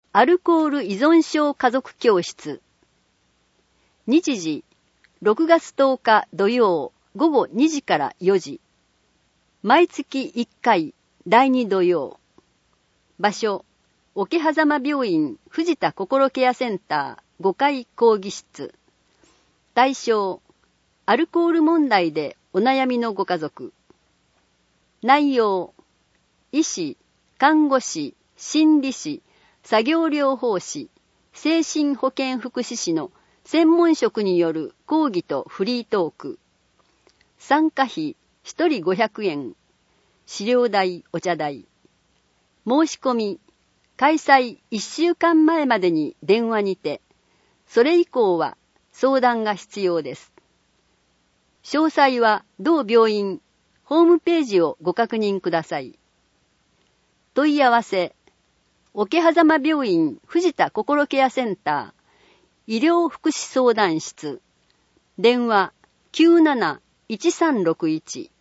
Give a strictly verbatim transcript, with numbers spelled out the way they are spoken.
アルコール依存症家族教室。日時、ろくがつとおか土曜午後にじからよじ。毎月いっかいだいに土曜。場所、桶狭間病院藤田心ケアセンターごかい講義室。対象、アルコール問題でお悩みのご家族。内容、医師、看護師、心理師、作業療法士、精神保健福祉士の専門職による講義とフリートーク。参加費ひとりごひゃくえん。資料代、お茶代。申し込み、開催いっしゅうかんまえまでに電話にて、それ以降は相談が必要です。詳細は同病院ホームページをご確認ください。問い合わせ、桶狭間病院藤田心ケアセンター医療福祉相談室。電話きゅうなないちさんろくいち。